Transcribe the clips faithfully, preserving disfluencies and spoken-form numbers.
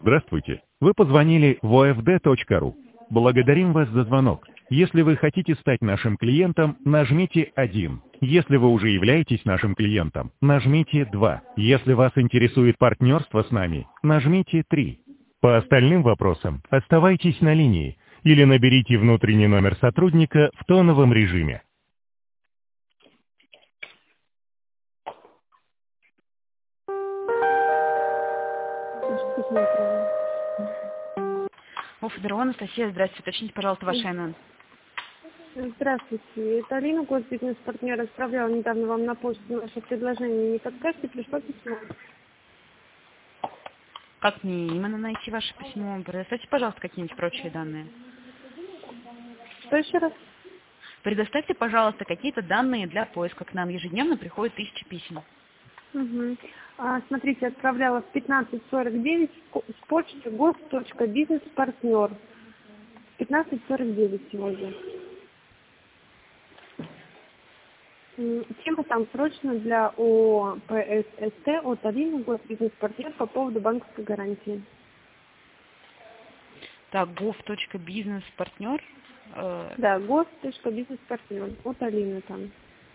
Здравствуйте. Вы позвонили в о эф дэ точка ру. Благодарим вас за звонок. Если вы хотите стать нашим клиентом, нажмите один. Если вы уже являетесь нашим клиентом, нажмите два. Если вас интересует партнерство с нами, нажмите три. По остальным вопросам оставайтесь на линии или наберите внутренний номер сотрудника в тоновом режиме. Офдерова Анастасия, здравствуйте. Уточните, пожалуйста, ваш ай эн эн. Здравствуйте. Это Алина, госбизнес-партнер. Отправляла недавно вам на почту наше предложение. Не подскажете, пришло письмо. Как мне именно найти ваше письмо? Предоставьте, пожалуйста, какие-нибудь прочие данные. Что еще раз? Предоставьте, пожалуйста, какие-то данные для поиска. К нам ежедневно приходит тысячи писем. Угу. А, смотрите, отправляла в пятнадцать сорок девять с почты гос.бизнес-партнер. пятнадцать сорок девять сегодня. М, Тема там срочно для ООО пэ эс эс тэ от Алины, госбизнес-партнер, по поводу банковской гарантии. Так, gov.бизнес-партнер. Э, Да, гос.бизнес-партнер от Алины там.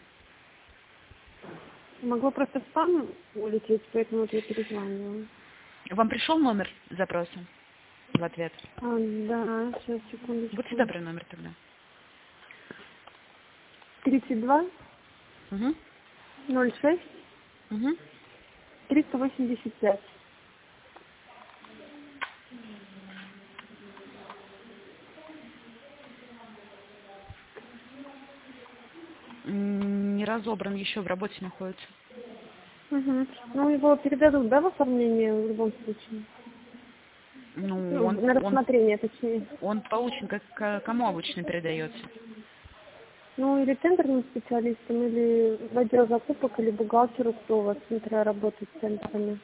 Могло просто в спам улететь, поэтому вот я перезванивала. Вам пришел номер запроса в ответ? А, да, сейчас, секундочку. Будьте добры, номер тогда. тридцать два Угу. ноль шесть Угу. триста восемьдесят пять. Не разобран, еще в работе находится. Угу. Ну, его передадут, да, в оформление в любом случае? Ну, Ну, он, на он, рассмотрение, точнее. он получен, как к- кому обычно передается? Ну, или тендерным специалистам, или в отдел закупок, или бухгалтеру, кто у вас, смотря, работает с тендерами.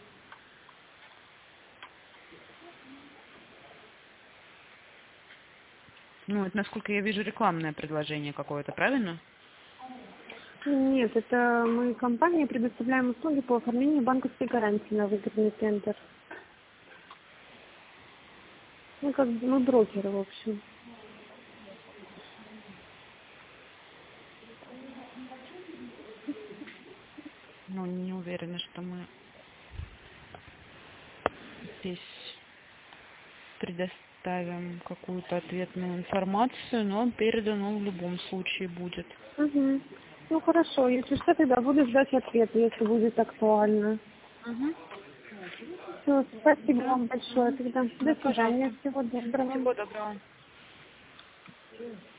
Ну, это, насколько я вижу, рекламное предложение какое-то, правильно? Нет, это мы компания предоставляем услуги по оформлению банковской гарантии на выгодный тендер. Ну, как бы мы брокеры, в общем. Ну, не уверена, что мы здесь предоставим какую-то ответную информацию, но передан он в любом случае будет. Угу. Ну, хорошо, если что, тогда буду ждать ответа, если будет актуально. Угу. Все, спасибо Да. вам большое. Тогда Да, до пожалуйста. свидания, всего доброго. Всего доброго.